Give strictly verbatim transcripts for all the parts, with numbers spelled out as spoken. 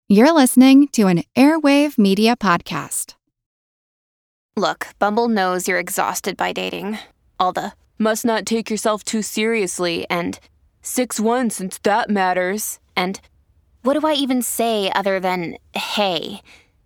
You're listening to an Airwave Media Podcast. Look, Bumble knows you're exhausted by dating. All the must not take yourself too seriously and six one since that matters. And what do I even say other than hey?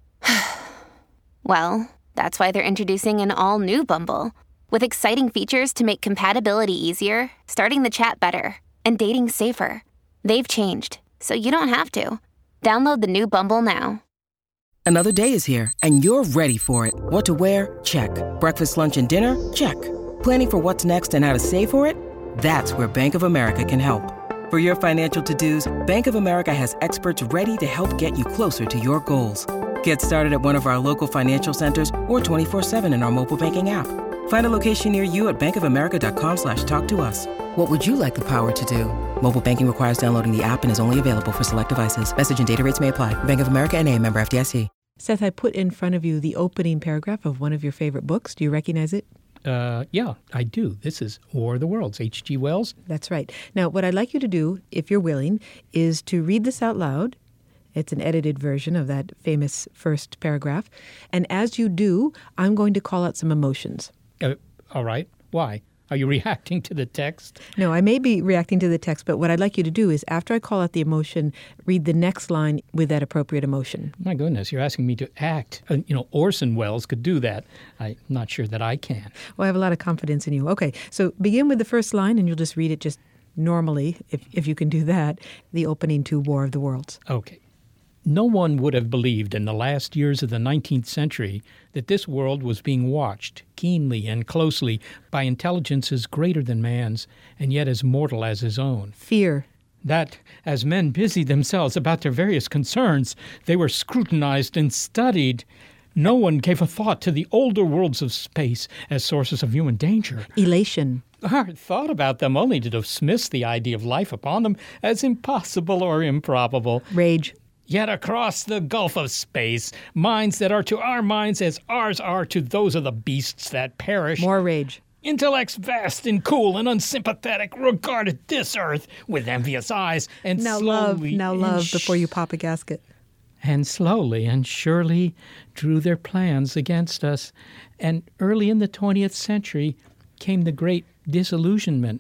Well, that's why they're introducing an all-new Bumble with exciting features to make compatibility easier, starting the chat better, and dating safer. They've changed, so you don't have to. Download the new Bumble now. Another day is here, and you're ready for it. What to wear? Check. Breakfast, lunch, and dinner? Check. Planning for what's next and how to save for it? That's where Bank of America can help. For your financial to-dos, Bank of America has experts ready to help get you closer to your goals. Get started at one of our local financial centers or twenty-four seven in our mobile banking app. Find a location near you at bankofamerica.com slash talk to us. What would you like the power to do? Mobile banking requires downloading the app and is only available for select devices. Message and data rates may apply. Bank of America N A, member F D I C. Seth, I put in front of you the opening paragraph of one of your favorite books. Do you recognize it? Uh, yeah, I do. This is War of the Worlds, H G Wells. That's right. Now, what I'd like you to do, if you're willing, is to read this out loud. It's an edited version of that famous first paragraph. And as you do, I'm going to call out some emotions. Uh, all right. Why? Are you reacting to the text? No, I may be reacting to the text, but what I'd like you to do is after I call out the emotion, read the next line with that appropriate emotion. My goodness, you're asking me to act. Uh, you know, Orson Welles could do that. I'm not sure that I can. Well, I have a lot of confidence in you. Okay, so begin with the first line, and you'll just read it just normally, if, if you can do that, the opening to War of the Worlds. Okay. No one would have believed in the last years of the nineteenth century that this world was being watched keenly and closely by intelligences greater than man's and yet as mortal as his own. Fear. That, as men busied themselves about their various concerns, they were scrutinized and studied. No one gave a thought to the older worlds of space as sources of human danger. Elation. Or thought about them only to dismiss the idea of life upon them as impossible or improbable. Rage. Yet across the gulf of space, minds that are to our minds as ours are to those of the beasts that perish. More rage. Intellects vast and cool and unsympathetic regarded this earth with envious eyes and now slowly... love, now love, sh- before you pop a gasket. And slowly and surely drew their plans against us. And early in the twentieth century came the great disillusionment.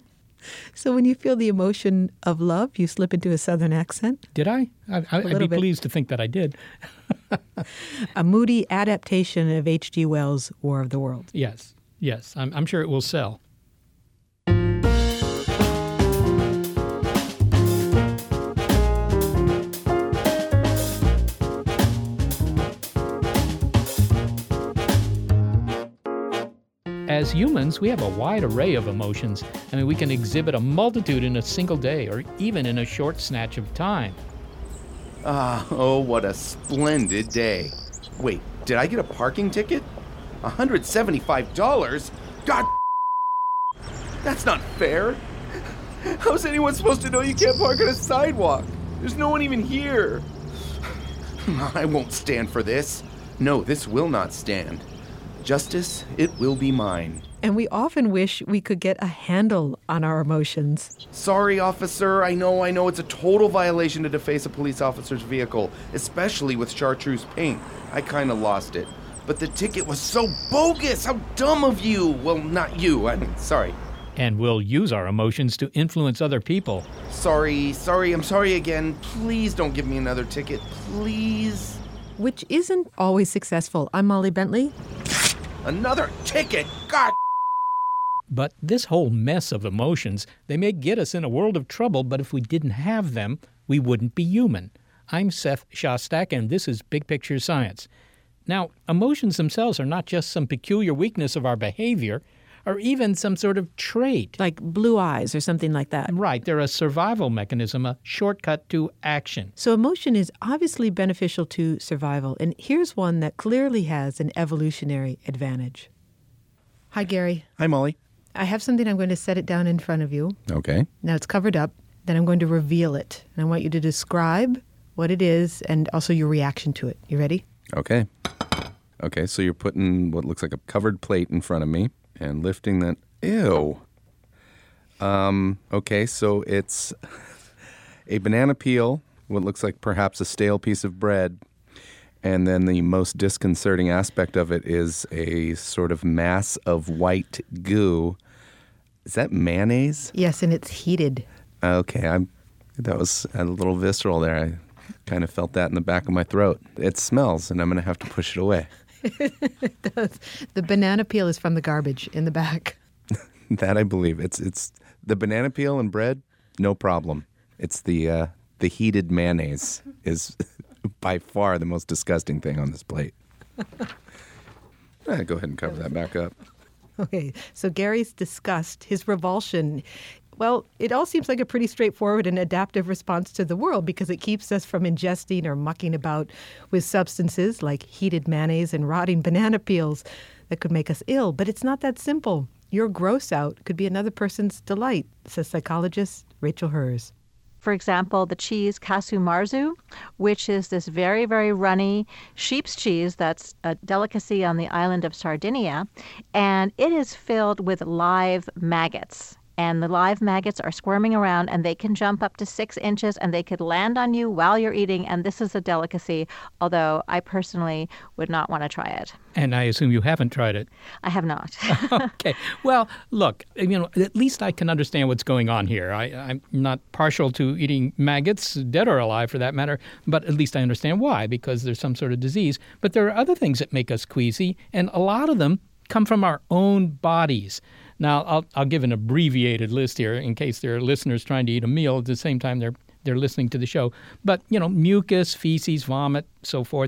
So when you feel the emotion of love, you slip into a Southern accent? Did I? I, I I'd be bit. pleased to think that I did. A moody adaptation of H G Wells' War of the Worlds. Yes, yes. I'm, I'm sure it will sell. As humans, we have a wide array of emotions. I mean, we can exhibit a multitude in a single day or even in a short snatch of time. Ah, oh, what a splendid day. Wait, did I get a parking ticket? one hundred seventy-five dollars? God, that's not fair. How's anyone supposed to know you can't park on a sidewalk? There's no one even here. I won't stand for this. No, this will not stand. Justice, it will be mine. And we often wish we could get a handle on our emotions. Sorry, officer. I know, I know it's a total violation to deface a police officer's vehicle, especially with chartreuse paint. I kind of lost it. But the ticket was so bogus! How dumb of you! Well, not you. I mean, sorry. And we'll use our emotions to influence other people. Sorry, sorry, I'm sorry again. Please don't give me another ticket. Please. Which isn't always successful. I'm Molly Bentley. Another ticket? God! But this whole mess of emotions, they may get us in a world of trouble, but if we didn't have them, we wouldn't be human. I'm Seth Shostak, and this is Big Picture Science. Now, emotions themselves are not just some peculiar weakness of our behavior, or even some sort of trait. Like blue eyes or something like that. Right. They're a survival mechanism, a shortcut to action. So emotion is obviously beneficial to survival. And here's one that clearly has an evolutionary advantage. Hi, Gary. Hi, Molly. I have something. I'm going to set it down in front of you. Okay. Now it's covered up. Then I'm going to reveal it. And I want you to describe what it is and also your reaction to it. You ready? Okay. Okay, so you're putting what looks like a covered plate in front of me and lifting that. Ew. Um, okay, so it's a banana peel what looks like perhaps a stale piece of bread. And then the most disconcerting aspect of it is a sort of mass of white goo. Is that mayonnaise? Yes, and it's heated. Okay, I'm. That was a little visceral there. I kind of felt that in the back of my throat. It smells, and I'm going to have to push it away. It does. The banana peel is from the garbage in the back. That I believe. It's it's the banana peel and bread, no problem. It's the uh, the heated mayonnaise is by far the most disgusting thing on this plate. Eh, go ahead and cover that back up. Okay, so Gary's disgust, his revulsion, well, it all seems like a pretty straightforward and adaptive response to the world because it keeps us from ingesting or mucking about with substances like heated mayonnaise and rotting banana peels that could make us ill. But it's not that simple. Your gross out could be another person's delight, says psychologist Rachel Herz. For example, the cheese Casu Marzu, which is this very, very runny sheep's cheese that's a delicacy on the island of Sardinia, and it is filled with live maggots. And the live maggots are squirming around, and they can jump up to six inches, and they could land on you while you're eating, and this is a delicacy, although I personally would not want to try it. And I assume you haven't tried it. I have not. Okay. Well, look, you know, at least I can understand what's going on here. I, I'm not partial to eating maggots, dead or alive for that matter, but at least I understand why, because there's some sort of disease. But there are other things that make us queasy, and a lot of them come from our own bodies. Now, I'll, I'll give an abbreviated list here in case there are listeners trying to eat a meal at the same time they're they're listening to the show. But, you know, mucus, feces, vomit, so forth.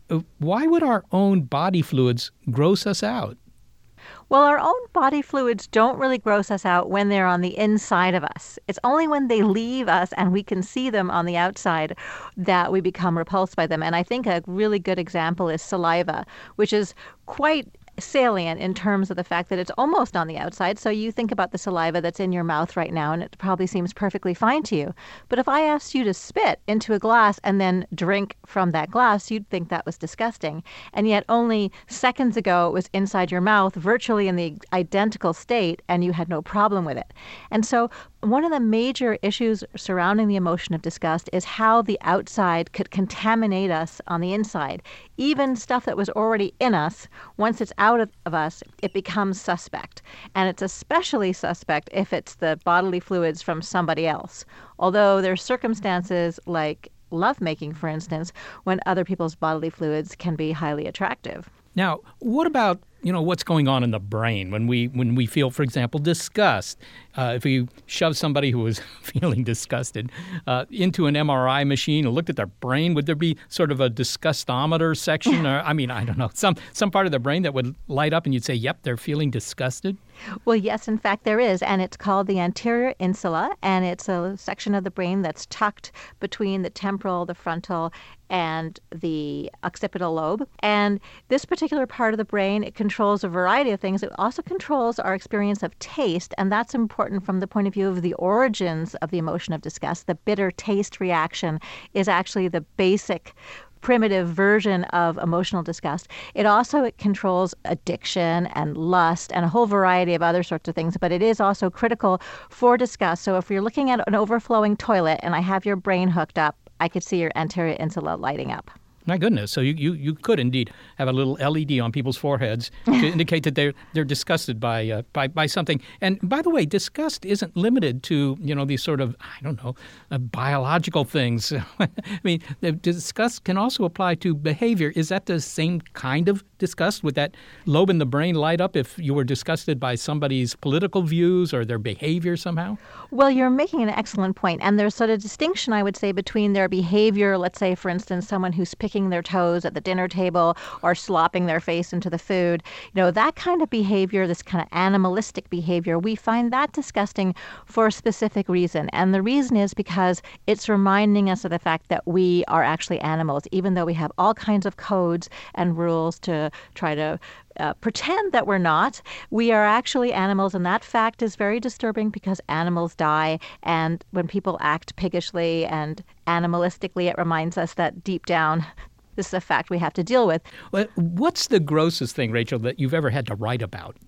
Why would our own body fluids gross us out? Well, our own body fluids don't really gross us out when they're on the inside of us. It's only when they leave us and we can see them on the outside that we become repulsed by them. And I think a really good example is saliva, which is quite salient in terms of the fact that it's almost on the outside. So you think about the saliva that's in your mouth right now, and it probably seems perfectly fine to you. But if I asked you to spit into a glass and then drink from that glass, you'd think that was disgusting. And yet only seconds ago it was inside your mouth, virtually in the identical state, and you had no problem with it. And so one of the major issues surrounding the emotion of disgust is how the outside could contaminate us on the inside. Even stuff that was already in us, once it's out of, of us, it becomes suspect. And it's especially suspect if it's the bodily fluids from somebody else. Although there's circumstances like lovemaking, for instance, when other people's bodily fluids can be highly attractive. Now, what about, you know, what's going on in the brain when we when we feel, for example, disgust? Uh, if you shove somebody who is feeling disgusted uh, into an M R I machine and looked at their brain, would there be sort of a disgustometer section? Or, I mean, I don't know, some some part of the brain that would light up and you'd say, yep, they're feeling disgusted? Well, yes, in fact, there is, and it's called the anterior insula, and it's a section of the brain that's tucked between the temporal, the frontal, and the occipital lobe. And this particular part of the brain, it controls a variety of things. It also controls our experience of taste, and that's important from the point of view of the origins of the emotion of disgust. The bitter taste reaction is actually the basic primitive version of emotional disgust. It also it controls addiction and lust and a whole variety of other sorts of things, but it is also critical for disgust. So if you're looking at an overflowing toilet and I have your brain hooked up, I could see your anterior insula lighting up. My goodness. So you, you, you could indeed have a little L E D on people's foreheads to indicate that they're they're disgusted by, uh, by by something. And by the way, disgust isn't limited to, you know, these sort of, I don't know, uh, biological things. I mean, the disgust can also apply to behavior. Is that the same kind of disgust? Would that lobe in the brain light up if you were disgusted by somebody's political views or their behavior somehow? Well, you're making an excellent point. And there's sort of distinction, I would say, between their behavior, let's say, for instance, someone who's picking their toes at the dinner table or slopping their face into the food. You know, that kind of behavior, this kind of animalistic behavior, we find that disgusting for a specific reason. And the reason is because it's reminding us of the fact that we are actually animals, even though we have all kinds of codes and rules to try to Uh, pretend that we're not. We are actually animals, and that fact is very disturbing because animals die, and when people act piggishly and animalistically, it reminds us that deep down, this is a fact we have to deal with. Well, what's the grossest thing, Rachel, that you've ever had to write about?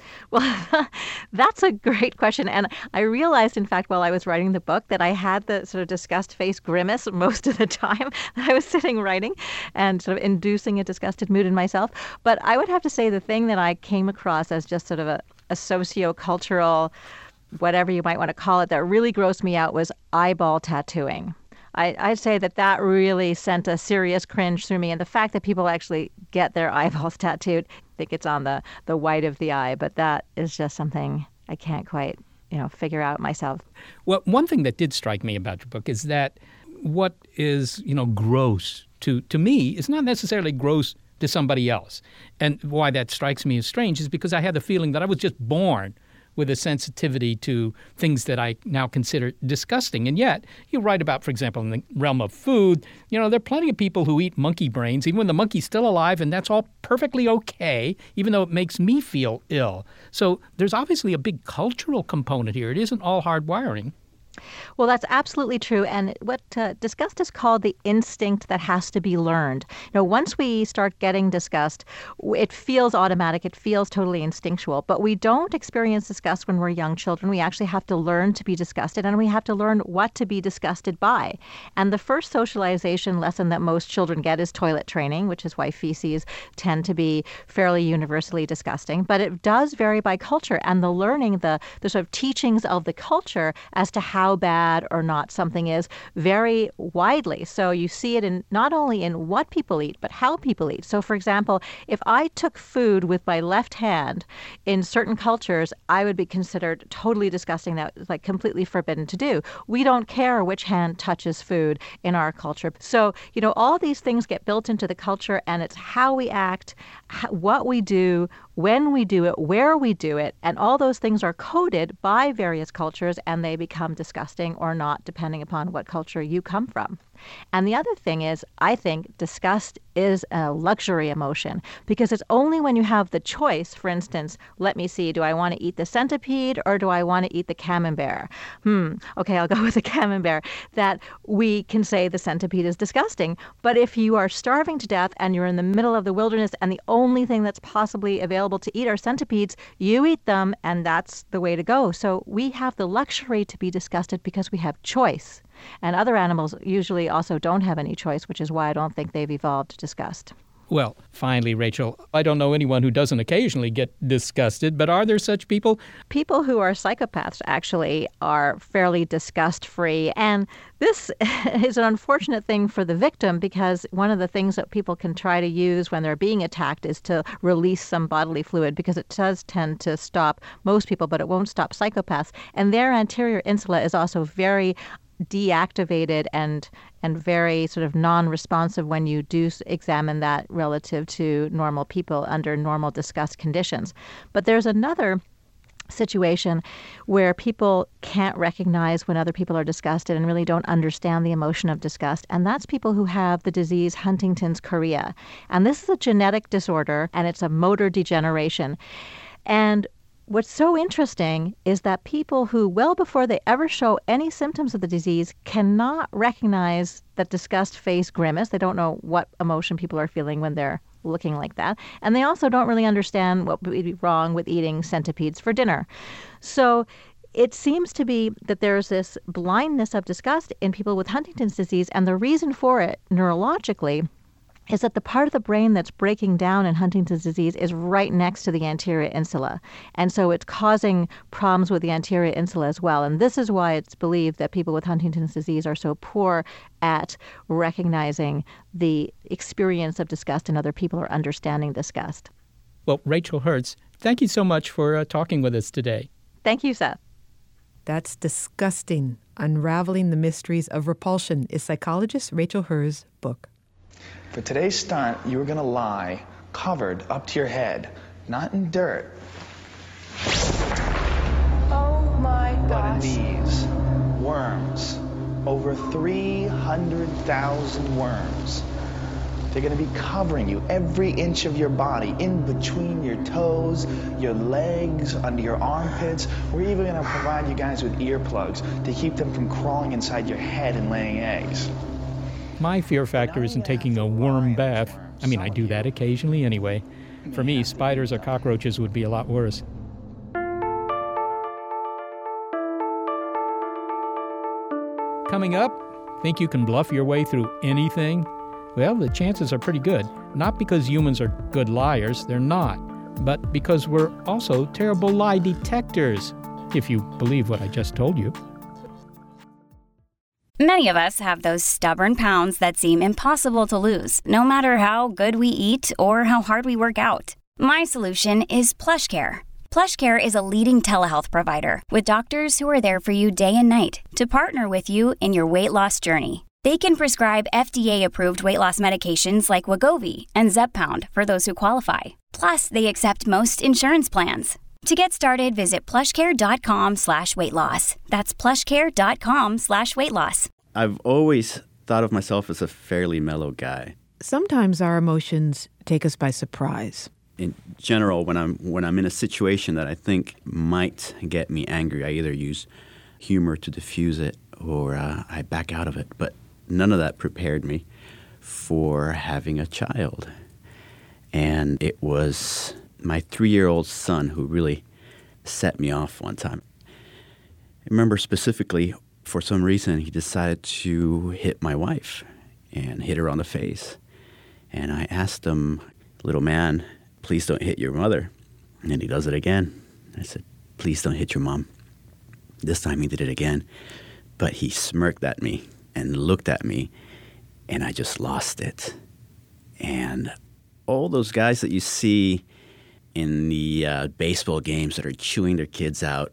Well, that's a great question. And I realized, in fact, while I was writing the book, that I had the sort of disgust face grimace most of the time that I was sitting writing and sort of inducing a disgusted mood in myself. But I would have to say the thing that I came across as just sort of a, a socio-cultural, whatever you might want to call it, that really grossed me out was eyeball tattooing. I, I'd say that that really sent a serious cringe through me. And the fact that people actually get their eyeballs tattooed, I think it's on the, the white of the eye, but that is just something I can't quite, you know, figure out myself. Well, one thing that did strike me about your book is that what is, you know, gross to, to me is not necessarily gross to somebody else. And why that strikes me as strange is because I had the feeling that I was just born with a sensitivity to things that I now consider disgusting. And yet, you write about, for example, in the realm of food, you know, there are plenty of people who eat monkey brains, even when the monkey's still alive, and that's all perfectly okay, even though it makes me feel ill. So there's obviously a big cultural component here. It isn't all hardwiring. Well, that's absolutely true. And what uh, disgust is called the instinct that has to be learned. You know, once we start getting disgust, it feels automatic. It feels totally instinctual. But we don't experience disgust when we're young children. We actually have to learn to be disgusted, and we have to learn what to be disgusted by. And the first socialization lesson that most children get is toilet training, which is why feces tend to be fairly universally disgusting. But it does vary by culture, and the learning, the, the sort of teachings of the culture as to how how bad or not something is vary widely. So you see it in not only in what people eat, but how people eat. So for example, if I took food with my left hand in certain cultures, I would be considered totally disgusting. That was like completely forbidden to do. We don't care which hand touches food in our culture. So, you know, all these things get built into the culture, and it's how we act, what we do, when we do it, where we do it, and all those things are coded by various cultures, and they become disgusting or not, depending upon what culture you come from. And the other thing is, I think disgust is a luxury emotion, because it's only when you have the choice, for instance, let me see, do I want to eat the centipede or do I want to eat the camembert? Hmm, okay, I'll go with the camembert, that we can say the centipede is disgusting. But if you are starving to death and you're in the middle of the wilderness and the only thing that's possibly available to eat are centipedes, you eat them, and that's the way to go. So we have the luxury to be disgusted because we have choice. And other animals usually also don't have any choice, which is why I don't think they've evolved disgust. Well, finally, Rachel, I don't know anyone who doesn't occasionally get disgusted, but are there such people? People who are psychopaths actually are fairly disgust-free. And this is an unfortunate thing for the victim, because one of the things that people can try to use when they're being attacked is to release some bodily fluid, because it does tend to stop most people, but it won't stop psychopaths. And their anterior insula is also very deactivated and and very sort of non-responsive when you do examine that relative to normal people under normal disgust conditions. But there's another situation where people can't recognize when other people are disgusted and really don't understand the emotion of disgust, and that's people who have the disease Huntington's chorea. And this is a genetic disorder, and it's a motor degeneration. And what's so interesting is that people who, well before they ever show any symptoms of the disease, cannot recognize that disgust face grimace. They don't know what emotion people are feeling when they're looking like that. And they also don't really understand what would be wrong with eating centipedes for dinner. So it seems to be that there's this blindness of disgust in people with Huntington's disease. And the reason for it neurologically is that the part of the brain that's breaking down in Huntington's disease is right next to the anterior insula. And so it's causing problems with the anterior insula as well. And this is why it's believed that people with Huntington's disease are so poor at recognizing the experience of disgust in other people or understanding disgust. Well, Rachel Herz, thank you so much for uh, talking with us today. Thank you, Seth. That's Disgusting. Unraveling the Mysteries of Repulsion is psychologist Rachel Herz's book. For today's stunt, you were going to lie covered up to your head, not in dirt. Oh my gosh. But in these worms. Over three hundred thousand worms. They're going to be covering you, every inch of your body, in between your toes, your legs, under your armpits. We're even going to provide you guys with earplugs to keep them from crawling inside your head and laying eggs. My fear factor isn't taking a worm bath. I mean, I do that occasionally anyway. For me, spiders or cockroaches would be a lot worse. coming up? Think you can bluff your way through anything? Well, the chances are pretty good. Not because humans are good liars, they're not, but because we're also terrible lie detectors, if you believe what I just told you. Many of us have those stubborn pounds that seem impossible to lose, no matter how good we eat or how hard we work out. My solution is PlushCare. PlushCare is a leading telehealth provider with doctors who are there for you day and night to partner with you in your weight loss journey. They can prescribe F D A-approved weight loss medications like Wegovy and Zepbound for those who qualify. Plus, they accept most insurance plans. To get started, visit plushcare.com slash weight loss. That's plushcare.com slash weight loss. I've always thought of myself as a fairly mellow guy. Sometimes our emotions take us by surprise. In general, when I'm when I'm in a situation that I think might get me angry, I either use humor to diffuse it or uh, I back out of it. But none of that prepared me for having a child. And it was my three-year-old son who really set me off one time. I remember specifically, for some reason, he decided to hit my wife and hit her on the face. And I asked him, little man, please don't hit your mother. And then he does it again. I said, please don't hit your mom. This time he did it again. But he smirked at me and looked at me, and I just lost it. And all those guys that you see in the uh, baseball games that are chewing their kids out,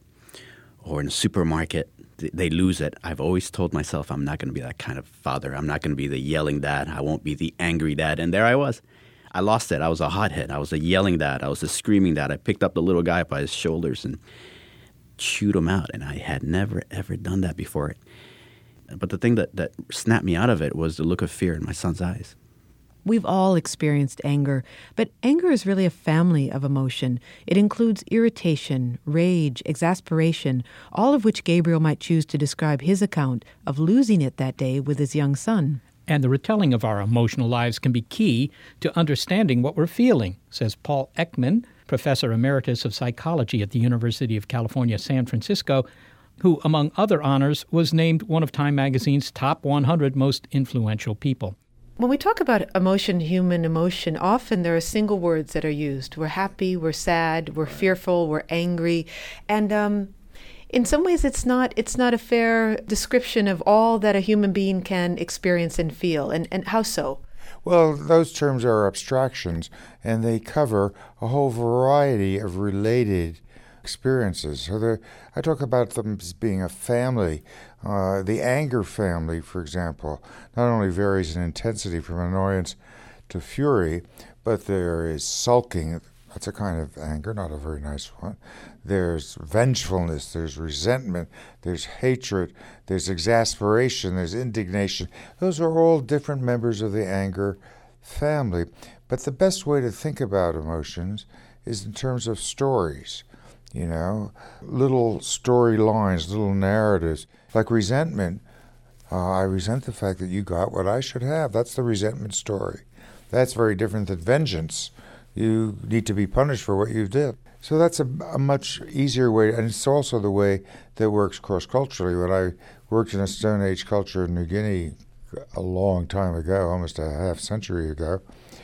or in the supermarket, th- they lose it. I've always told myself I'm not going to be that kind of father. I'm not going to be the yelling dad. I won't be the angry dad. And there I was. I lost it. I was a hothead. I was a yelling dad. I was a screaming dad. I picked up the little guy by his shoulders and chewed him out. And I had never, ever done that before. But the thing that, that snapped me out of it was the look of fear in my son's eyes. We've all experienced anger, but anger is really a family of emotion. It includes irritation, rage, exasperation, all of which Gabriel might choose to describe his account of losing it that day with his young son. And the retelling of our emotional lives can be key to understanding what we're feeling, says Paul Ekman, Professor Emeritus of Psychology at the University of California, San Francisco, who, among other honors, was named one of Time magazine's top one hundred most influential people. When we talk about emotion, human emotion, often there are single words that are used. We're happy, we're sad, we're fearful, we're angry. And um, in some ways, it's not it's not a fair description of all that a human being can experience and feel. And, and how so? Well, those terms are abstractions, and they cover a whole variety of related experiences. So I talk about them as being a family. Uh, the anger family, for example, not only varies in intensity from annoyance to fury, but there is sulking. That's a kind of anger, not a very nice one. There's vengefulness, there's resentment, there's hatred, there's exasperation, there's indignation. Those are all different members of the anger family. But the best way to think about emotions is in terms of stories. You know, little storylines, little narratives. Like resentment, uh, I resent the fact that you got what I should have. That's the resentment story. That's very different than vengeance. You need to be punished for what you did. So that's a, a much easier way, and it's also the way that works cross-culturally. When I worked in a Stone Age culture in New Guinea a long time ago, almost a half century ago,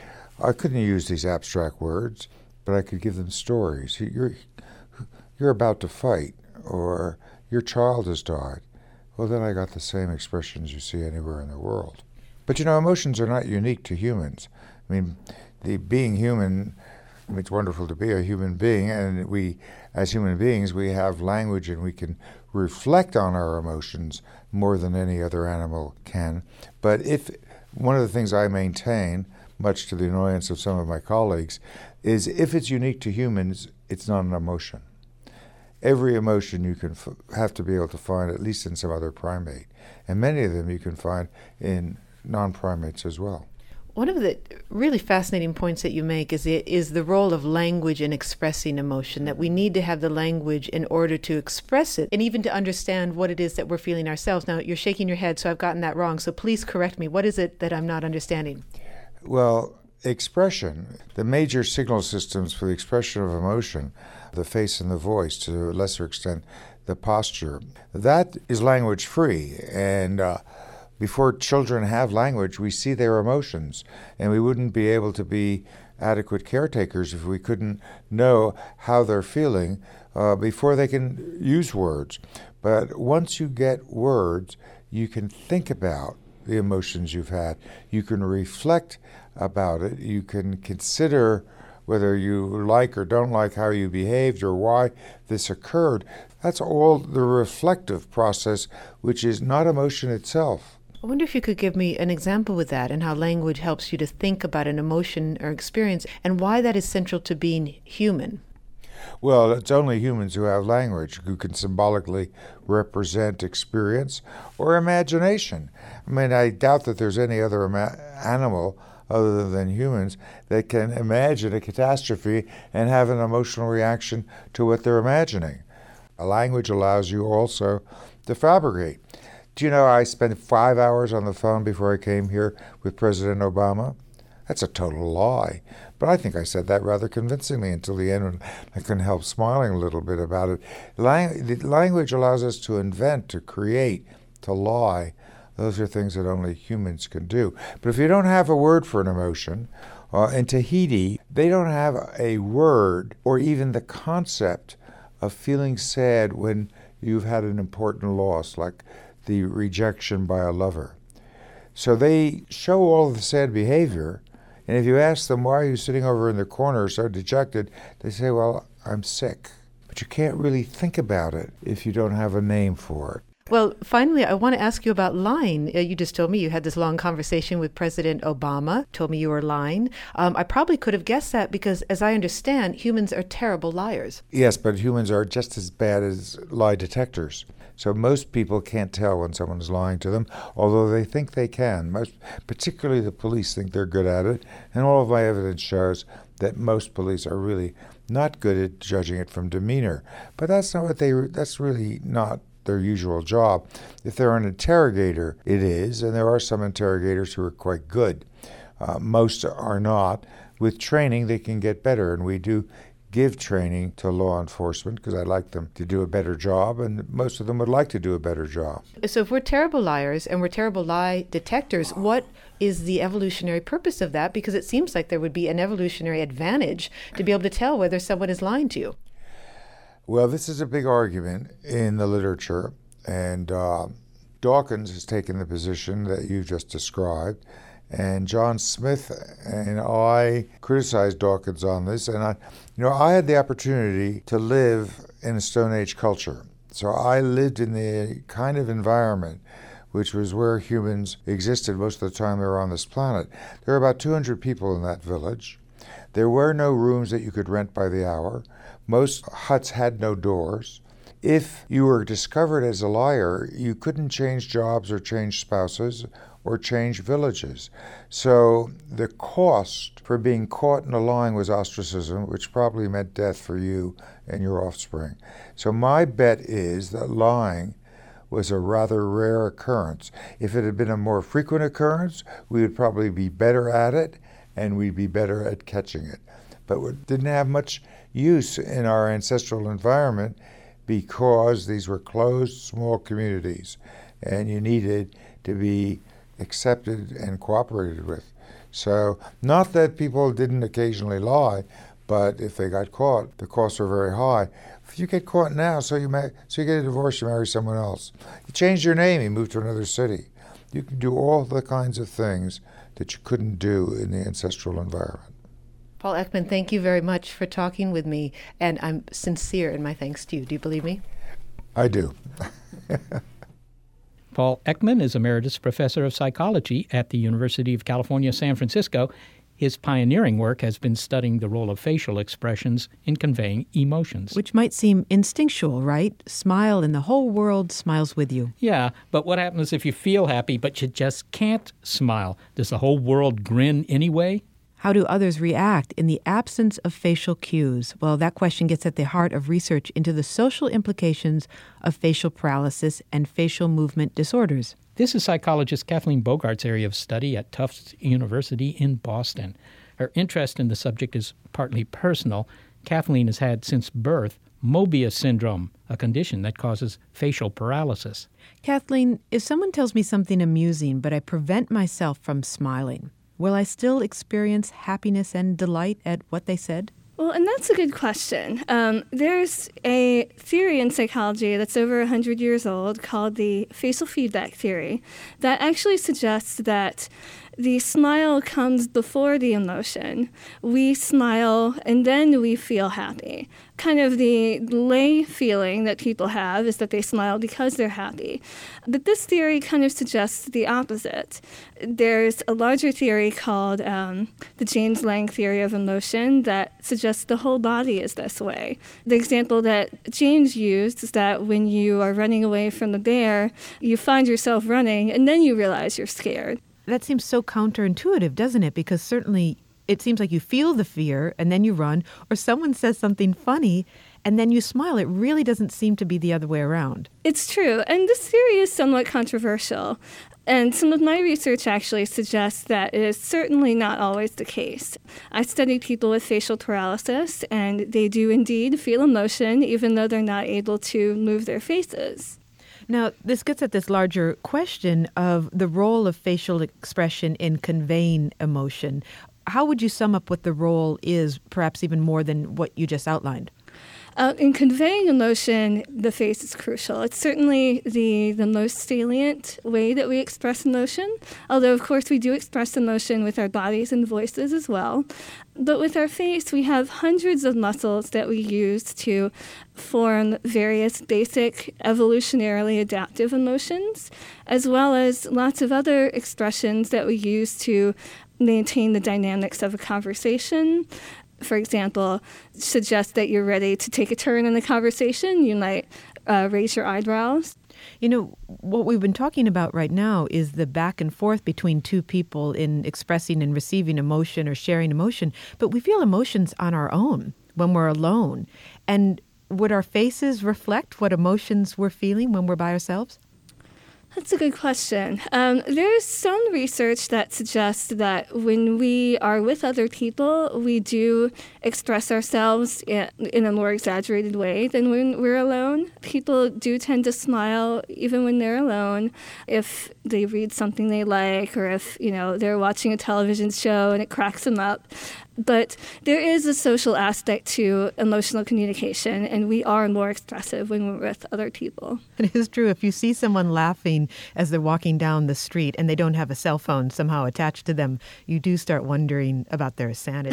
I couldn't use these abstract words, but I could give them stories. You're, you're about to fight, or your child has died. Well, then I got the same expressions you see anywhere in the world. But, you know, emotions are not unique to humans. I mean, the being human, I mean, it's wonderful to be a human being, and we, as human beings, we have language and we can reflect on our emotions more than any other animal can. But if one of the things I maintain, much to the annoyance of some of my colleagues, is if it's unique to humans, it's not an emotion. Every emotion you can f- have to be able to find at least in some other primate. And many of them you can find in non-primates as well. One of the really fascinating points that you make is the, is the role of language in expressing emotion, that we need to have the language in order to express it and even to understand what it is that we're feeling ourselves. Now, you're shaking your head, so I've gotten that wrong. So please correct me. What is it that I'm not understanding? Well, expression, the major signal systems for the expression of emotion, the face and the voice, to a lesser extent, the posture. That is language free. And uh, before children have language, we see their emotions. And we wouldn't be able to be adequate caretakers if we couldn't know how they're feeling uh, before they can use words. But once you get words, you can think about the emotions you've had. You can reflect about it. You can consider whether you like or don't like how you behaved or why this occurred. That's all the reflective process, which is not emotion itself. I wonder if you could give me an example with that and how language helps you to think about an emotion or experience and why that is central to being human. Well, it's only humans who have language, who can symbolically represent experience or imagination. I mean, I doubt that there's any other ima- animal other than humans that can imagine a catastrophe and have an emotional reaction to what they're imagining. A language allows you also to fabricate. Do you know I spent five hours on the phone before I came here with President Obama? That's a total lie. But I think I said that rather convincingly until the end, when I couldn't help smiling a little bit about it. Lang- the language allows us to invent, to create, to lie. Those are things that only humans can do. But if you don't have a word for an emotion, uh, in Tahiti, they don't have a word or even the concept of feeling sad when you've had an important loss, like the rejection by a lover. So they show all of the sad behavior, and if you ask them, why are you sitting over in the corner so dejected, they say, well, I'm sick. But you can't really think about it if you don't have a name for it. Well, finally, I want to ask you about lying. Uh, you just told me you had this long conversation with President Obama, told me you were lying. Um, I probably could have guessed that because, as I understand, humans are terrible liars. Yes, but humans are just as bad as lie detectors. So most people can't tell when someone is lying to them, although they think they can. Most, particularly the police think they're good at it, and all of my evidence shows that most police are really not good at judging it from demeanor. But that's not what they. That's really not their usual job. If they're an interrogator, it is, and there are some interrogators who are quite good. Uh, most are not. With training, they can get better, and we do give training to law enforcement because I'd like them to do a better job, and most of them would like to do a better job. So if we're terrible liars and we're terrible lie detectors, what is the evolutionary purpose of that? Because it seems like there would be an evolutionary advantage to be able to tell whether someone is lying to you. Well, this is a big argument in the literature, and uh, Dawkins has taken the position that you just described, and John Smith and I criticized Dawkins on this, and I, you know, I had the opportunity to live in a Stone Age culture, so I lived in the kind of environment which was where humans existed most of the time they were on this planet. There were about two hundred people in that village. There were no rooms that you could rent by the hour. Most huts had no doors. If you were discovered as a liar, you couldn't change jobs or change spouses or change villages. So the cost for being caught in a lying was ostracism, which probably meant death for you and your offspring. So my bet is that lying was a rather rare occurrence. If it had been a more frequent occurrence, we would probably be better at it and we'd be better at catching it. But we didn't have much use in our ancestral environment because these were closed, small communities, and you needed to be accepted and cooperated with. So, not that people didn't occasionally lie, but if they got caught, the costs were very high. If you get caught now, so you ma- so you get a divorce, you marry someone else. You change your name, you move to another city. You can do all the kinds of things that you couldn't do in the ancestral environment. Paul Ekman, thank you very much for talking with me, and I'm sincere in my thanks to you. Do you believe me? I do. Paul Ekman is Emeritus Professor of Psychology at the University of California, San Francisco. His pioneering work has been studying the role of facial expressions in conveying emotions. Which might seem instinctual, right? Smile and the whole world smiles with you. Yeah, but what happens if you feel happy but you just can't smile? Does the whole world grin anyway? How do others react in the absence of facial cues? Well, that question gets at the heart of research into the social implications of facial paralysis and facial movement disorders. This is psychologist Kathleen Bogart's area of study at Tufts University in Boston. Her interest in the subject is partly personal. Kathleen has had since birth Mobius syndrome, a condition that causes facial paralysis. Kathleen, if someone tells me something amusing, but I prevent myself from smiling, will I still experience happiness and delight at what they said? Well, and that's a good question. Um, there's a theory in psychology that's over one hundred years old called the facial feedback theory that actually suggests that the smile comes before the emotion. We smile and then we feel happy. Kind of the lay feeling that people have is that they smile because they're happy. But this theory kind of suggests the opposite. There's a larger theory called um, the James Lange theory of emotion that suggests the whole body is this way. The example that James used is that when you are running away from the bear, you find yourself running and then you realize you're scared. That seems so counterintuitive, doesn't it? Because certainly it seems like you feel the fear and then you run, or someone says something funny and then you smile. It really doesn't seem to be the other way around. It's true. And this theory is somewhat controversial. And some of my research actually suggests that it is certainly not always the case. I studied people with facial paralysis, and they do indeed feel emotion, even though they're not able to move their faces. Now, this gets at this larger question of the role of facial expression in conveying emotion. How would you sum up what the role is, perhaps even more than what you just outlined? Uh, in conveying emotion, the face is crucial. It's certainly the, the most salient way that we express emotion, although, of course, we do express emotion with our bodies and voices as well. But with our face, we have hundreds of muscles that we use to form various basic evolutionarily adaptive emotions, as well as lots of other expressions that we use to maintain the dynamics of a conversation. For example, suggest that you're ready to take a turn in the conversation, you might uh, raise your eyebrows. You know, what we've been talking about right now is the back and forth between two people in expressing and receiving emotion or sharing emotion. But we feel emotions on our own when we're alone. And would our faces reflect what emotions we're feeling when we're by ourselves? That's a good question. Um, there's some research that suggests that when we are with other people, we do express ourselves in, in a more exaggerated way than when we're alone. People do tend to smile even when they're alone if they read something they like, or if, you know, they're watching a television show and it cracks them up. But there is a social aspect to emotional communication, and we are more expressive when we're with other people. It is true. If you see someone laughing as they're walking down the street and they don't have a cell phone somehow attached to them, you do start wondering about their sanity.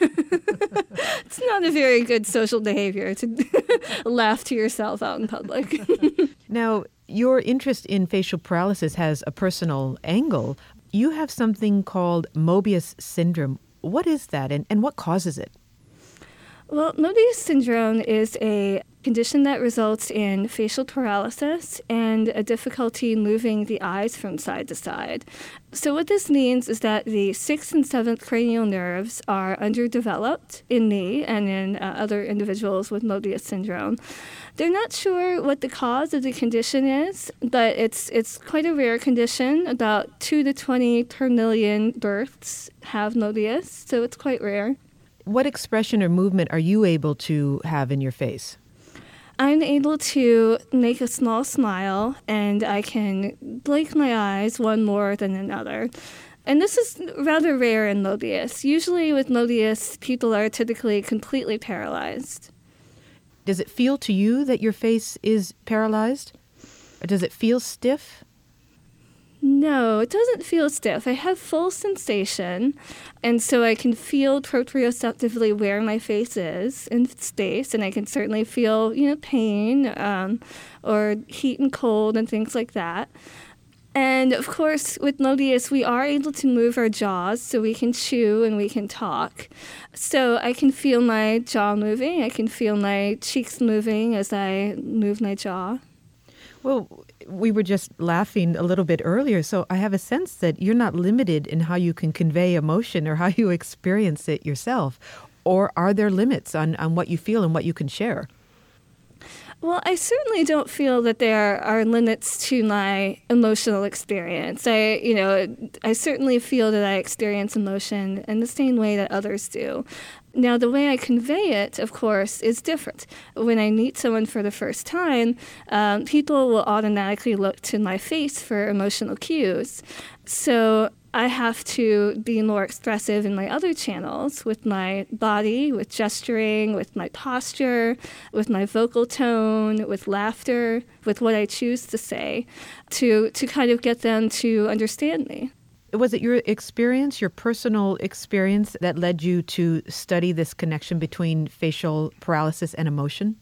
It's not a very good social behavior to laugh to yourself out in public. Now, your interest in facial paralysis has a personal angle. You have something called Mobius syndrome. What is that, and, and what causes it? Well, Mobius syndrome is a condition that results in facial paralysis and a difficulty moving the eyes from side to side. So what this means is that the sixth and seventh cranial nerves are underdeveloped in me and in uh, other individuals with Mobius syndrome. They're not sure what the cause of the condition is, but it's it's quite a rare condition. About two to twenty per million births have Mobius, so it's quite rare. What expression or movement are you able to have in your face? I'm able to make a small smile, and I can blink my eyes one more than another. And this is rather rare in Mobius. Usually with Mobius, people are typically completely paralyzed. Does it feel to you that your face is paralyzed? Or does it feel stiff? No, it doesn't feel stiff. I have full sensation, and so I can feel proprioceptively where my face is in space, and I can certainly feel, you know, pain um, or heat and cold and things like that. And of course, with Mobius, we are able to move our jaws, so we can chew and we can talk. So I can feel my jaw moving. I can feel my cheeks moving as I move my jaw. Well, we were just laughing a little bit earlier, so I have a sense that you're not limited in how you can convey emotion or how you experience it yourself. Or are there limits on, on what you feel and what you can share? Well, I certainly don't feel that there are limits to my emotional experience. I, you know, I certainly feel that I experience emotion in the same way that others do. Now, the way I convey it, of course, is different. When I meet someone for the first time, um, people will automatically look to my face for emotional cues. So I have to be more expressive in my other channels with my body, with gesturing, with my posture, with my vocal tone, with laughter, with what I choose to say to, to kind of get them to understand me. Was it your experience, your personal experience, that led you to study this connection between facial paralysis and emotion?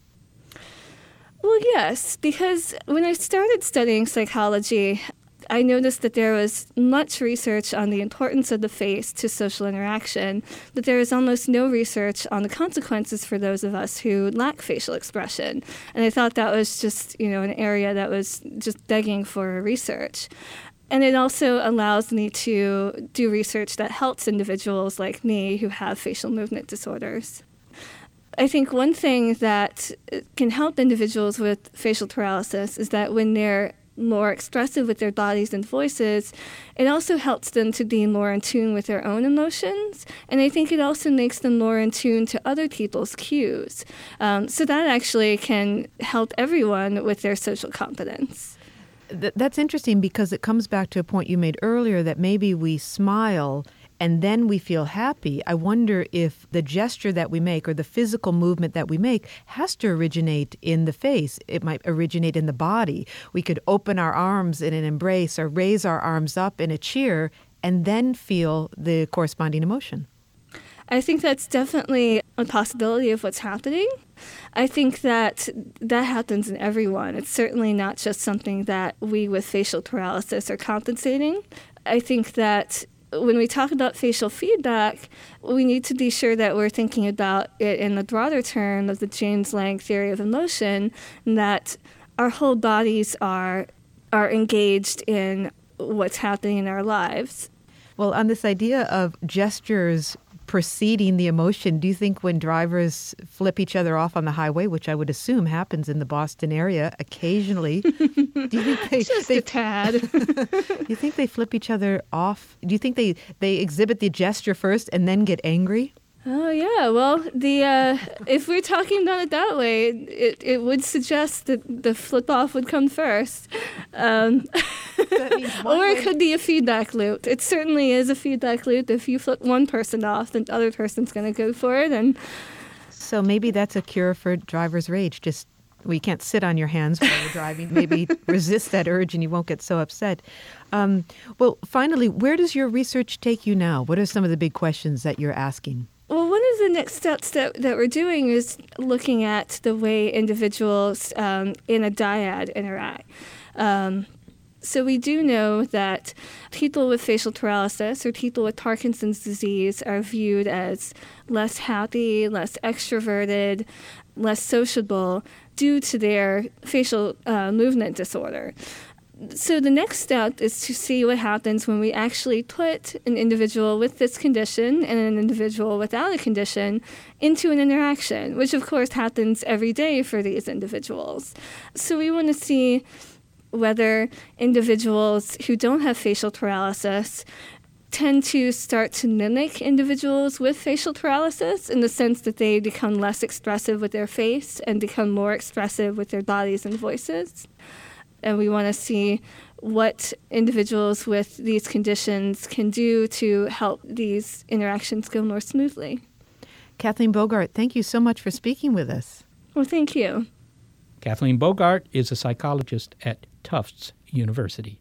Well, yes, because when I started studying psychology, I noticed that there was much research on the importance of the face to social interaction, but there is almost no research on the consequences for those of us who lack facial expression. And I thought that was just, you know, an area that was just begging for research. And it also allows me to do research that helps individuals like me who have facial movement disorders. I think one thing that can help individuals with facial paralysis is that when they're more expressive with their bodies and voices, it also helps them to be more in tune with their own emotions. And I think it also makes them more in tune to other people's cues. Um, so that actually can help everyone with their social competence. Th- that's interesting because it comes back to a point you made earlier that maybe we smile and then we feel happy. I wonder if the gesture that we make or the physical movement that we make has to originate in the face. It might originate in the body. We could open our arms in an embrace or raise our arms up in a cheer and then feel the corresponding emotion. I think that's definitely a possibility of what's happening. I think that that happens in everyone. It's certainly not just something that we with facial paralysis are compensating. I think that when we talk about facial feedback, we need to be sure that we're thinking about it in the broader term of the James Lang theory of emotion, and that our whole bodies are are engaged in what's happening in our lives. Well, on this idea of gestures preceding the emotion, do you think when drivers flip each other off on the highway, which I would assume happens in the Boston area occasionally, do you think they just they, a tad? Do you think they flip each other off? Do you think they, they exhibit the gesture first and then get angry? Oh yeah, well, the uh, if we're talking about it that way, it, it would suggest that the flip off would come first, um, or it could be a feedback loop. It certainly is a feedback loop. If you flip one person off, then the other person's going to go for it, and so maybe that's a cure for driver's rage. Just well, you can't sit on your hands while you're driving. Maybe resist that urge, and you won't get so upset. Um, well, finally, where does your research take you now? What are some of the big questions that you're asking? Well, one of the next steps that, that we're doing is looking at the way individuals um, in a dyad interact. Um, so we do know that people with facial paralysis or people with Parkinson's disease are viewed as less happy, less extroverted, less sociable due to their facial uh, movement disorder. So the next step is to see what happens when we actually put an individual with this condition and an individual without a condition into an interaction, which of course happens every day for these individuals. So we want to see whether individuals who don't have facial paralysis tend to start to mimic individuals with facial paralysis in the sense that they become less expressive with their face and become more expressive with their bodies and voices. And we want to see what individuals with these conditions can do to help these interactions go more smoothly. Kathleen Bogart, thank you so much for speaking with us. Well, thank you. Kathleen Bogart is a psychologist at Tufts University.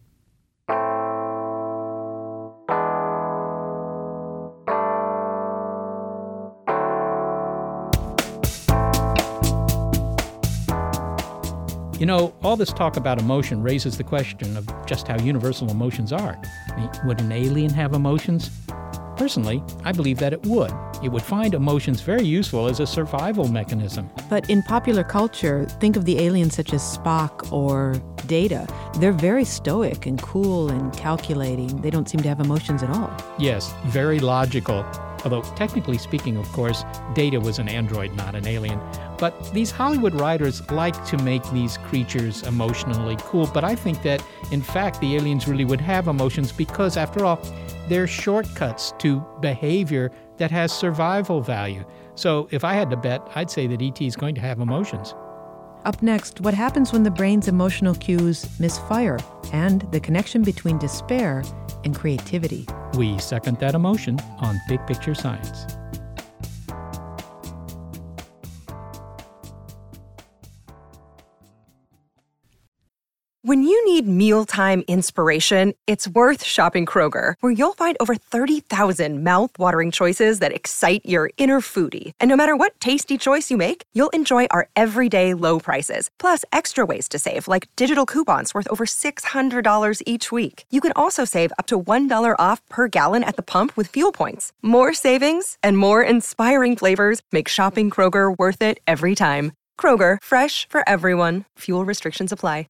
You know, all this talk about emotion raises the question of just how universal emotions are. I mean, would an alien have emotions? Personally, I believe that it would. It would find emotions very useful as a survival mechanism. But in popular culture, think of the aliens such as Spock or Data. They're very stoic and cool and calculating. They don't seem to have emotions at all. Yes, very logical. Although, technically speaking, of course, Data was an android, not an alien. But these Hollywood writers like to make these creatures emotionally cool. But I think that, in fact, the aliens really would have emotions because, after all, they're shortcuts to behavior that has survival value. So if I had to bet, I'd say that E T is going to have emotions. Up next, what happens when the brain's emotional cues misfire and the connection between despair and creativity. We second that emotion on Big Picture Science. When you need mealtime inspiration, it's worth shopping Kroger, where you'll find over thirty thousand mouth-watering choices that excite your inner foodie. And no matter what tasty choice you make, you'll enjoy our everyday low prices, plus extra ways to save, like digital coupons worth over six hundred dollars each week. You can also save up to one dollar off per gallon at the pump with fuel points. More savings and more inspiring flavors make shopping Kroger worth it every time. Kroger, fresh for everyone. Fuel restrictions apply.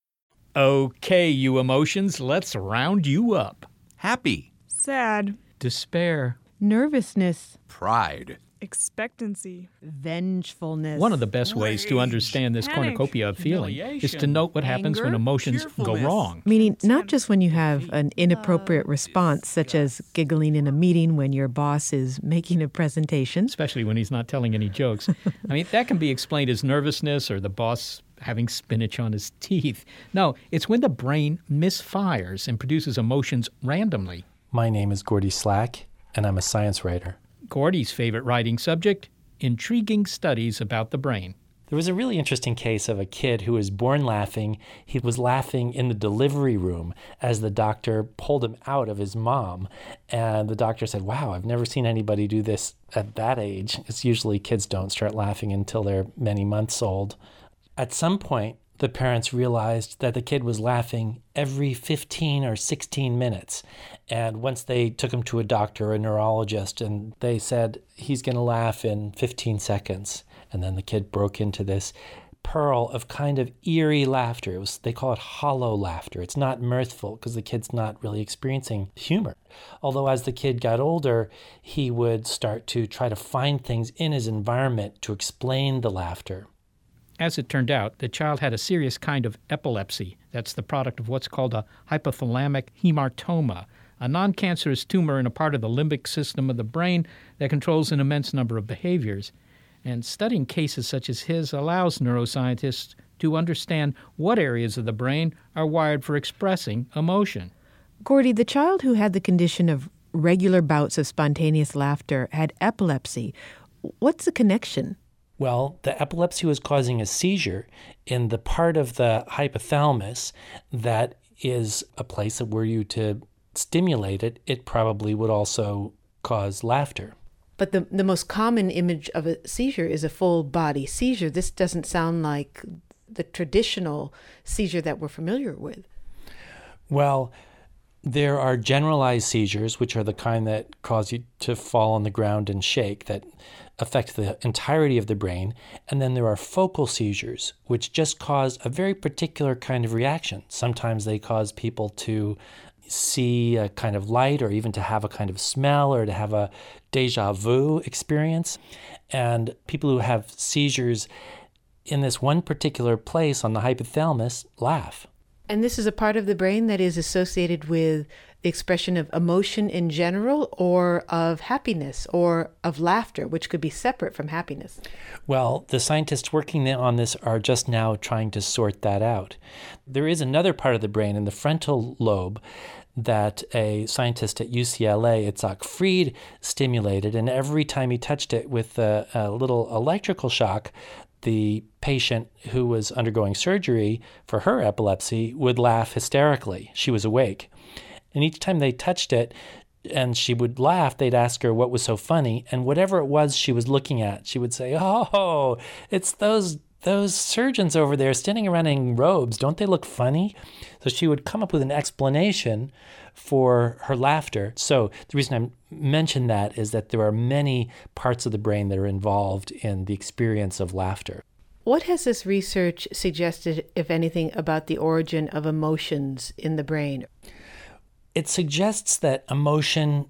Okay, you emotions, let's round you up. Happy. Sad. Despair. Nervousness. Pride. Expectancy. Vengefulness. One of the best ways to understand this Panic. cornucopia of feeling is to note what happens Anger. when emotions go wrong. Meaning not just when you have an inappropriate response, such as giggling in a meeting when your boss is making a presentation. Especially when he's not telling any jokes. I mean, that can be explained as nervousness or the boss having spinach on his teeth. No, it's when the brain misfires and produces emotions randomly. My name is Gordy Slack, and I'm a science writer. Gordy's favorite writing subject, intriguing studies about the brain. There was a really interesting case of a kid who was born laughing. He was laughing in the delivery room as the doctor pulled him out of his mom. And the doctor said, wow, I've never seen anybody do this at that age. It's usually kids don't start laughing until they're many months old. At some point, the parents realized that the kid was laughing every fifteen or sixteen minutes. And once they took him to a doctor or a neurologist, and they said, he's going to laugh in fifteen seconds. And then the kid broke into this pearl of kind of eerie laughter. It was, they call it hollow laughter. It's not mirthful because the kid's not really experiencing humor. Although as the kid got older, he would start to try to find things in his environment to explain the laughter. As it turned out, the child had a serious kind of epilepsy. That's the product of what's called a hypothalamic hamartoma, a non-cancerous tumor in a part of the limbic system of the brain that controls an immense number of behaviors. And studying cases such as his allows neuroscientists to understand what areas of the brain are wired for expressing emotion. Gordy, the child who had the condition of regular bouts of spontaneous laughter had epilepsy. What's the connection? Well, the epilepsy was causing a seizure in the part of the hypothalamus that is a place that were you to stimulate it, it probably would also cause laughter. But the, the most common image of a seizure is a full body seizure. This doesn't sound like the traditional seizure that we're familiar with. Well, there are generalized seizures, which are the kind that cause you to fall on the ground and shake, that affect the entirety of the brain. And then there are focal seizures, which just cause a very particular kind of reaction. Sometimes they cause people to see a kind of light or even to have a kind of smell or to have a déjà vu experience. And people who have seizures in this one particular place on the hypothalamus laugh. And this is a part of the brain that is associated with the expression of emotion in general or of happiness or of laughter, which could be separate from happiness. Well, the scientists working on this are just now trying to sort that out. There is another part of the brain in the frontal lobe that a scientist at U C L A, Itzhak Fried, stimulated, and every time he touched it with a, a little electrical shock, the patient who was undergoing surgery for her epilepsy would laugh hysterically. She was awake. And each time they touched it and she would laugh, they'd ask her what was so funny. And whatever it was she was looking at, she would say, oh, it's those those surgeons over there standing around in robes. Don't they look funny? So she would come up with an explanation for her laughter. So the reason I mention that is that there are many parts of the brain that are involved in the experience of laughter. What has this research suggested, if anything, about the origin of emotions in the brain? It suggests that emotion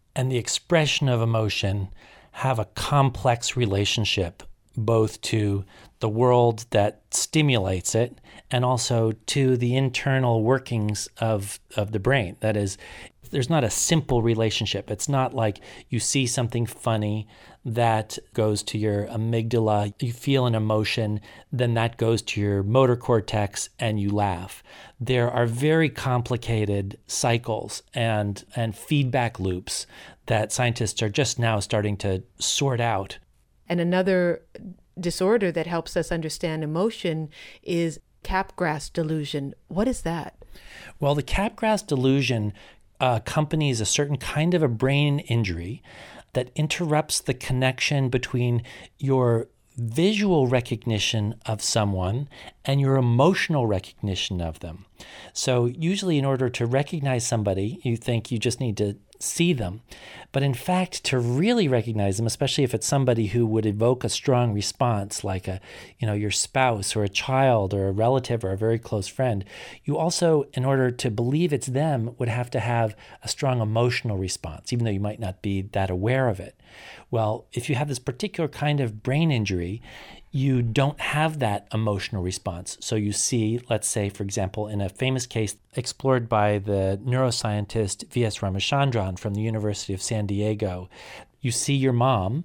and the expression of emotion have a complex relationship both to the world that stimulates it and also to the internal workings of, of the brain. That is, there's not a simple relationship. It's not like you see something funny that goes to your amygdala, you feel an emotion, then that goes to your motor cortex and you laugh. There are very complicated cycles and, and feedback loops that scientists are just now starting to sort out. And another disorder that helps us understand emotion is Capgras delusion. What is that? Well, the Capgras delusion uh, accompanies a certain kind of a brain injury that interrupts the connection between your visual recognition of someone and your emotional recognition of them. So usually in order to recognize somebody, you think you just need to see them. But in fact, to really recognize them, especially if it's somebody who would evoke a strong response, like a, you know, your spouse or a child or a relative or a very close friend, you also, in order to believe it's them, would have to have a strong emotional response, even though you might not be that aware of it. Well, if you have this particular kind of brain injury, you don't have that emotional response. So you see, let's say, for example, in a famous case explored by the neuroscientist V S Ramachandran from the University of San Diego, you see your mom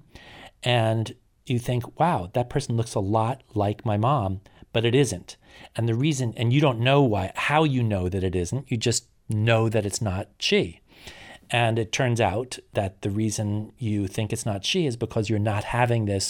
and you think, wow, that person looks a lot like my mom, but it isn't. And the reason, and you don't know why, how you know that it isn't, you just know that it's not she. And it turns out that the reason you think it's not she is because you're not having this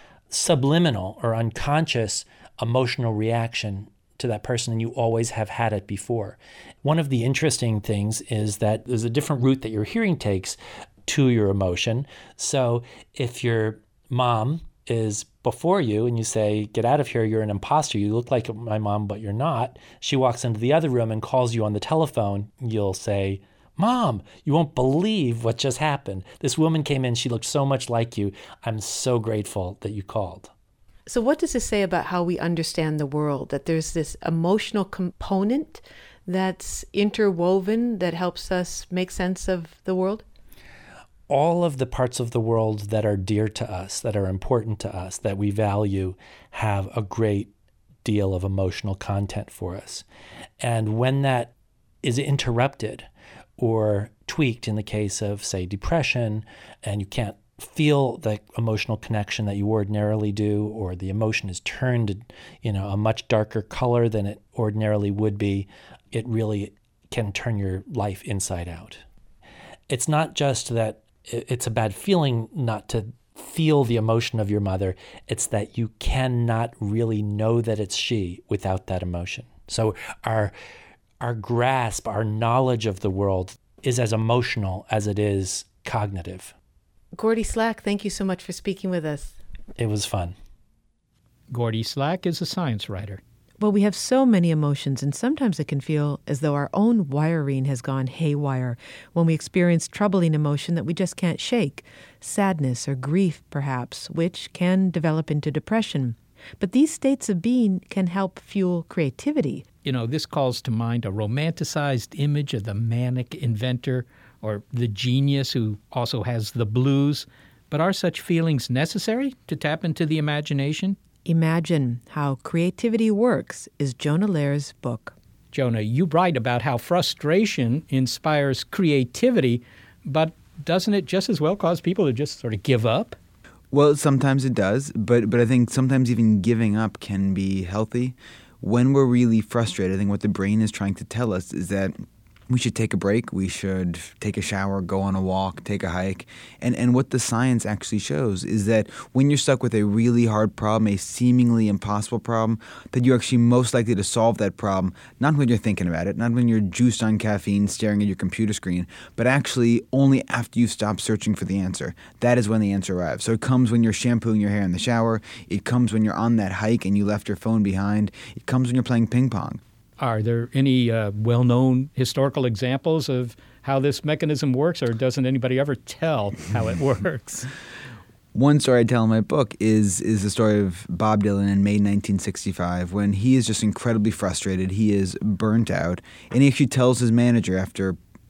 subliminal or unconscious emotional reaction to that person, and you always have had it before. One of the interesting things is that there's a different route that your hearing takes to your emotion. So if your mom is before you and you say, get out of here, you're an imposter, you look like my mom, but you're not, she walks into the other room and calls you on the telephone, you'll say, Mom, you won't believe what just happened. This woman came in, she looked so much like you. I'm so grateful that you called. So what does this say about how we understand the world? That there's this emotional component that's interwoven that helps us make sense of the world? All of the parts of the world that are dear to us, that are important to us, that we value, have a great deal of emotional content for us. And when that is interrupted, or tweaked in the case of, say, depression, and you can't feel the emotional connection that you ordinarily do, or the emotion is turned, you know, a much darker color than it ordinarily would be, it really can turn your life inside out. It's not just that it's a bad feeling not to feel the emotion of your mother, it's that you cannot really know that it's she without that emotion. So our Our grasp, our knowledge of the world is as emotional as it is cognitive. Gordy Slack, thank you so much for speaking with us. It was fun. Gordy Slack is a science writer. Well, we have so many emotions, and sometimes it can feel as though our own wiring has gone haywire when we experience troubling emotion that we just can't shake, sadness or grief, perhaps, which can develop into depression. But these states of being can help fuel creativity. You know, this calls to mind a romanticized image of the manic inventor or the genius who also has the blues. But are such feelings necessary to tap into the imagination? Imagine How Creativity Works is Jonah Lehrer's book. Jonah, you write about how frustration inspires creativity, but doesn't it just as well cause people to just sort of give up? Well, sometimes it does, but but I think sometimes even giving up can be healthy. When we're really frustrated, I think what the brain is trying to tell us is that we should take a break, we should take a shower, go on a walk, take a hike. And and what the science actually shows is that when you're stuck with a really hard problem, a seemingly impossible problem, that you're actually most likely to solve that problem, not when you're thinking about it, not when you're juiced on caffeine staring at your computer screen, but actually only after you stop searching for the answer. That is when the answer arrives. So it comes when you're shampooing your hair in the shower, it comes when you're on that hike and you left your phone behind, it comes when you're playing ping pong. Are there any uh, well-known historical examples of how this mechanism works, or doesn't anybody ever tell how it works? One story I tell in my book is is the story of Bob Dylan in May nineteen sixty-five, when he is just incredibly frustrated. He is burnt out, and he actually tells his manager after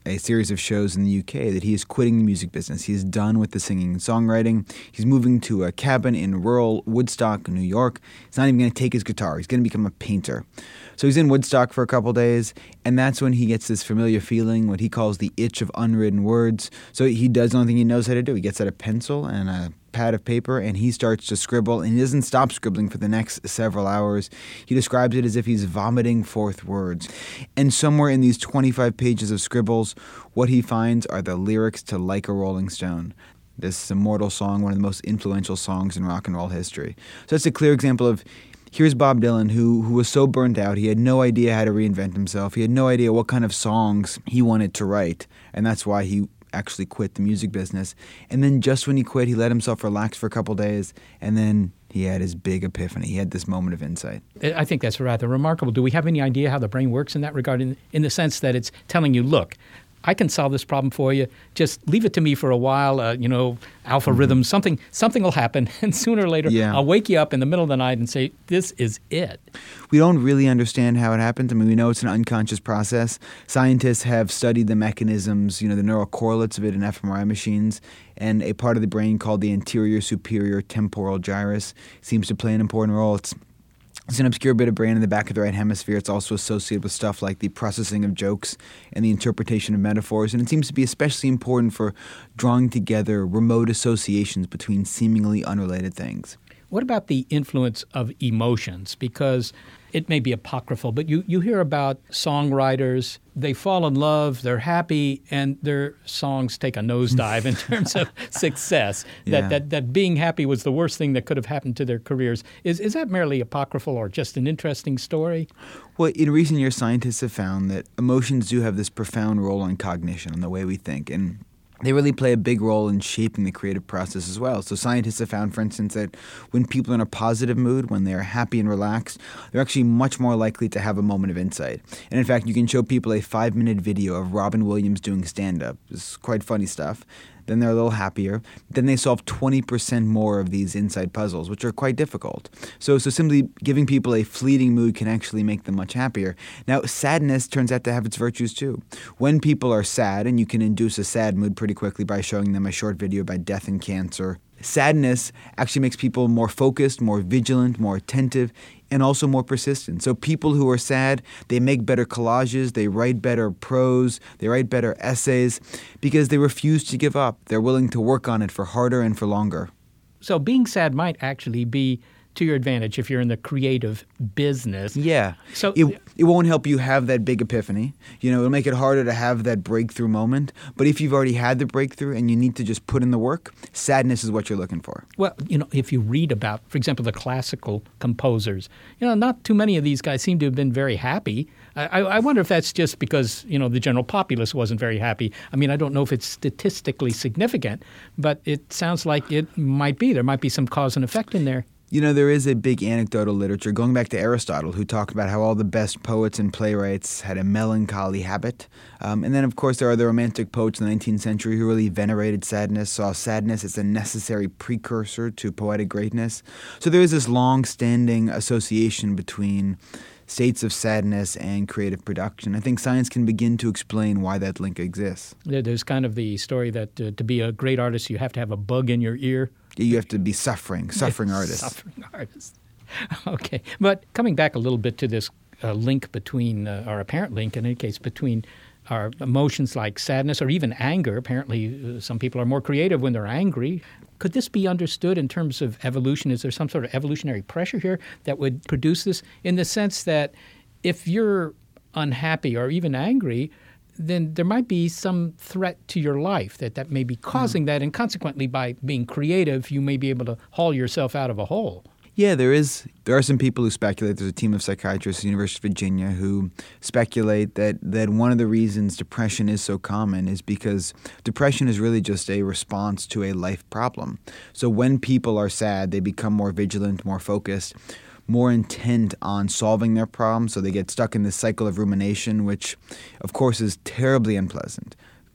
a series of shows in the U K that he is quitting the music business. He is done with the singing and songwriting. He's moving to a cabin in rural Woodstock, New York. He's not even going to take his guitar. He's going to become a painter. So he's in Woodstock for a couple days, and that's when he gets this familiar feeling, what he calls the itch of unwritten words. So he does the only thing he knows how to do. He gets out a pencil and a pad of paper, and he starts to scribble, and he doesn't stop scribbling for the next several hours. He describes it as if he's vomiting forth words. And somewhere in these twenty-five pages of scribbles, what he finds are the lyrics to Like a Rolling Stone, this immortal song, one of the most influential songs in rock and roll history. So that's a clear example of, here's Bob Dylan, who who was so burnt out. He had no idea how to reinvent himself. He had no idea what kind of songs he wanted to write, and that's why he actually quit the music business. And then just when he quit, he let himself relax for a couple days, and then he had his big epiphany. He had this moment of insight. I think that's rather remarkable. Do we have any idea how the brain works in that regard, in, in the sense that it's telling you, look, I can solve this problem for you. Just leave it to me for a while. Uh, you know, alpha mm-hmm. rhythm, something something will happen. And sooner or later, yeah. I'll wake you up in the middle of the night and say, this is it. We don't really understand how it happens. I mean, we know it's an unconscious process. Scientists have studied the mechanisms, you know, the neural correlates of it in fMRI machines. And a part of the brain called the anterior superior temporal gyrus seems to play an important role. It's It's an obscure bit of brain in the back of the right hemisphere. It's also associated with stuff like the processing of jokes and the interpretation of metaphors. And it seems to be especially important for drawing together remote associations between seemingly unrelated things. What about the influence of emotions? Because it may be apocryphal, but you, you hear about songwriters, they fall in love, they're happy, and their songs take a nosedive in terms of success. That, Yeah. that that being happy was the worst thing that could have happened to their careers. Is is that merely apocryphal or just an interesting story? Well, in recent years, scientists have found that emotions do have this profound role on cognition, on the way we think. And they really play a big role in shaping the creative process as well. So scientists have found, for instance, that when people are in a positive mood, when they're happy and relaxed, they're actually much more likely to have a moment of insight. And in fact, you can show people a five-minute video of Robin Williams doing stand-up. It's quite funny stuff. Then they're a little happier. Then they solve twenty percent more of these inside puzzles, which are quite difficult. So so simply giving people a fleeting mood can actually make them much happier. Now, sadness turns out to have its virtues too. When people are sad, and you can induce a sad mood pretty quickly by showing them a short video about death and cancer, sadness actually makes people more focused, more vigilant, more attentive, and also more persistent. So people who are sad, they make better collages, they write better prose, they write better essays, because they refuse to give up. They're willing to work on it for harder and for longer. So being sad might actually be to your advantage if you're in the creative business. Yeah. So it, it won't help you have that big epiphany. You know, it'll make it harder to have that breakthrough moment. But if you've already had the breakthrough and you need to just put in the work, sadness is what you're looking for. Well, you know, if you read about, for example, the classical composers, you know, not too many of these guys seem to have been very happy. I, I wonder if that's just because, you know, the general populace wasn't very happy. I mean, I don't know if it's statistically significant, but it sounds like it might be. There might be some cause and effect in there. You know, there is a big anecdotal literature going back to Aristotle, who talked about how all the best poets and playwrights had a melancholy habit. Um, and then, of course, there are the Romantic poets in the nineteenth century who really venerated sadness, saw sadness as a necessary precursor to poetic greatness. So there is this long-standing association between states of sadness and creative production. I think science can begin to explain why that link exists. There's kind of the story that uh, to be a great artist, you have to have a bug in your ear. You have to be suffering, suffering artists. Suffering artists. Okay. But coming back a little bit to this uh, link between, uh, or apparent link in any case, between our emotions like sadness or even anger. Apparently, uh, some people are more creative when they're angry. Could this be understood in terms of evolution? Is there some sort of evolutionary pressure here that would produce this, in the sense that if you're unhappy or even angry, then there might be some threat to your life that, that may be causing mm. that, and consequently, by being creative, you may be able to haul yourself out of a hole. Yeah, there is. There are some people who speculate. There's a team of psychiatrists at the University of Virginia who speculate that, that one of the reasons depression is so common is because depression is really just a response to a life problem. So when people are sad, they become more vigilant, more focused, more intent on solving their problems. So they get stuck in this cycle of rumination, which, of course, is terribly unpleasant.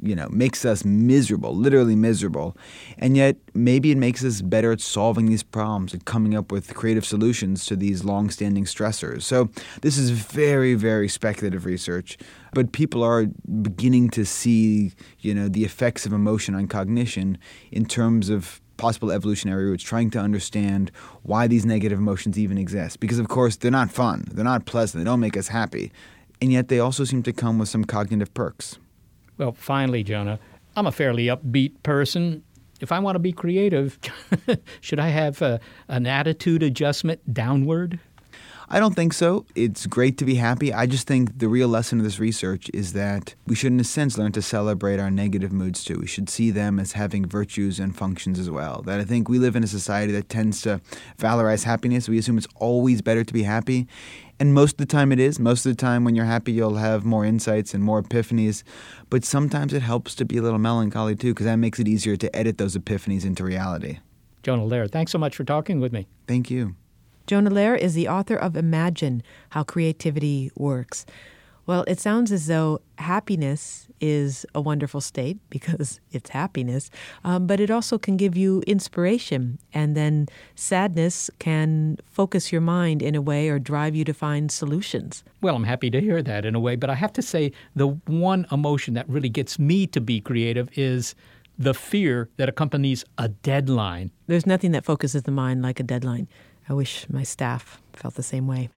you know, makes us miserable, literally miserable. And yet maybe it makes us better at solving these problems and coming up with creative solutions to these long-standing stressors. So this is very, very speculative research, but people are beginning to see, you know, the effects of emotion on cognition in terms of possible evolutionary roots, trying to understand why these negative emotions even exist. Because, of course, they're not fun. They're not pleasant. They don't make us happy. And yet they also seem to come with some cognitive perks. Well, finally, Jonah, I'm a fairly upbeat person. If I want to be creative, should I have a, an attitude adjustment downward? I don't think so. It's great to be happy. I just think the real lesson of this research is that we should, in a sense, learn to celebrate our negative moods too. We should see them as having virtues and functions as well. That I think we live in a society that tends to valorize happiness. We assume it's always better to be happy. And most of the time it is. Most of the time when you're happy, you'll have more insights and more epiphanies. But sometimes it helps to be a little melancholy too, because that makes it easier to edit those epiphanies into reality. Jonah Lehrer, thanks so much for talking with me. Thank you. Jonah Lehrer is the author of Imagine, How Creativity Works. Well, it sounds as though happiness is a wonderful state because it's happiness, um, but it also can give you inspiration. And then sadness can focus your mind in a way or drive you to find solutions. Well, I'm happy to hear that in a way, but I have to say the one emotion that really gets me to be creative is the fear that accompanies a deadline. There's nothing that focuses the mind like a deadline. I wish my staff felt the same way.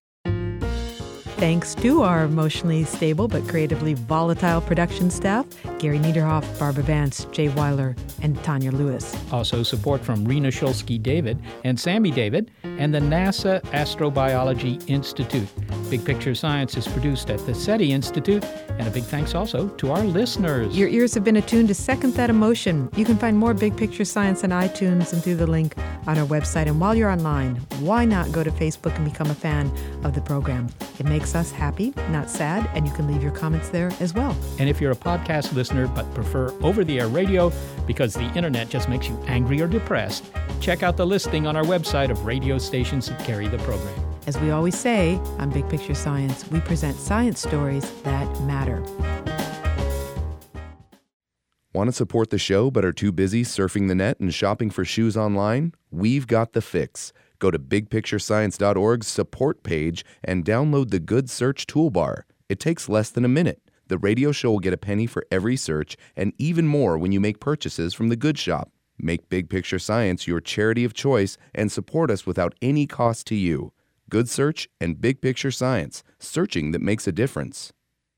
Thanks to our emotionally stable but creatively volatile production staff, Gary Niederhoff, Barbara Vance, Jay Weiler, and Tanya Lewis. Also support from Rena Shulsky-David and Sammy David and the NASA Astrobiology Institute. Big Picture Science is produced at the SETI Institute, and a big thanks also to our listeners. Your ears have been attuned to Second That Emotion. You can find more Big Picture Science on iTunes and through the link on our website. And while you're online, why not go to Facebook and become a fan of the program? It makes us happy, not sad, and you can leave your comments there as well. And if you're a podcast listener but prefer over-the-air radio because the internet just makes you angry or depressed, check out the listing on our website of radio stations that carry the program. As we always say on Big Picture Science, we present science stories that matter. Want to support the show but are too busy surfing the net and shopping for shoes online? We've got the fix. Go to big picture science dot org's support page and download the Good Search toolbar. It takes less than a minute. The radio show will get a penny for every search and even more when you make purchases from the Good Shop. Make Big Picture Science your charity of choice and support us without any cost to you. Good Search and Big Picture Science, searching that makes a difference.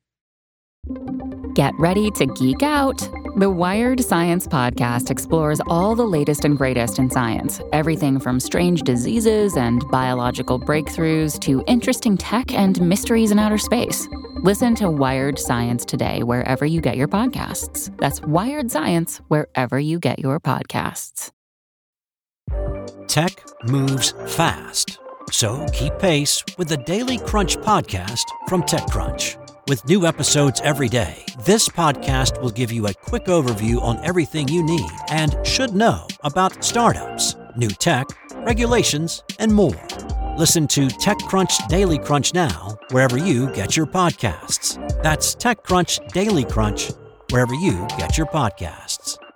Get ready to geek out. The Wired Science Podcast explores all the latest and greatest in science, everything from strange diseases and biological breakthroughs to interesting tech and mysteries in outer space. Listen to Wired Science today wherever you get your podcasts. That's Wired Science wherever you get your podcasts. Tech moves fast, so keep pace with the Daily Crunch podcast from TechCrunch. With new episodes every day, this podcast will give you a quick overview on everything you need and should know about startups, new tech, regulations, and more. Listen to TechCrunch Daily Crunch now, wherever you get your podcasts. That's TechCrunch Daily Crunch, wherever you get your podcasts.